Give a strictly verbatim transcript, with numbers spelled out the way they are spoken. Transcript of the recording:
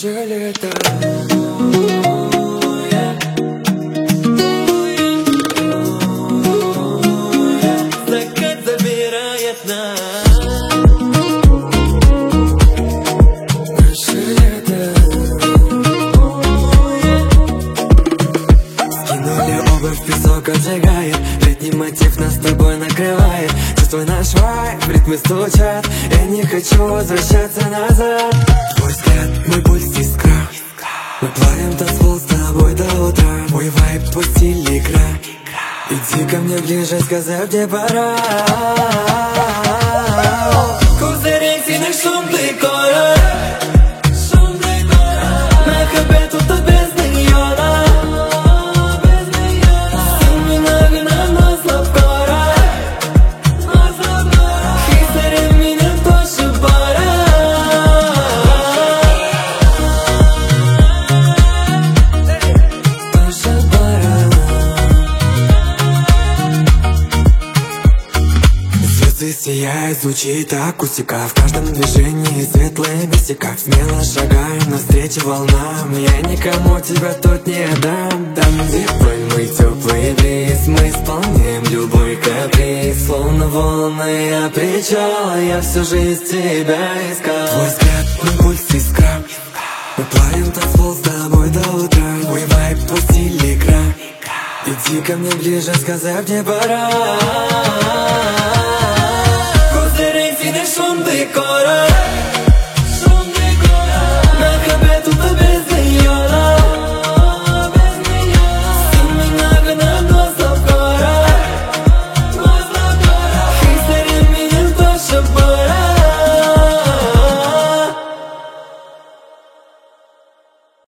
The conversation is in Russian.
Наше лето. Закат забирает нас. Наше лето. Скинули обувь, песок обжигает. Летний мотив нас с тобой накрывает. Чувствуй наш вайб, ритмы стучат. Я не хочу возвращаться назад. Твой взгляд, мой пульс, искра. Мы плавим танцпол с тобой до утра. Мой вайб, твой стиль, игра. Иди ко мне ближе, сказать мне пора. Кузырей, сильный шум декора. На хабе тут без неона. Сильно вина, но слабкора. Хисари меня тоже пора. Тоже пора. Звезды сияют, звучит акустика. В каждом движении светлые бесика. Смело шагаем навстречу волнам. Я никому тебя тут не дам. Там, где твой теплый бриз, мы исполняем любой каприз. Словно волны от причала, я всю жизнь тебя искал. Твой взгляд, мой пульс, искра. Мы плавим танцпол с тобой до утра. Мой вайб, твой стиль, игра. Иди ко мне ближе, сказать мне пора. Кузырей, сильный шум декора.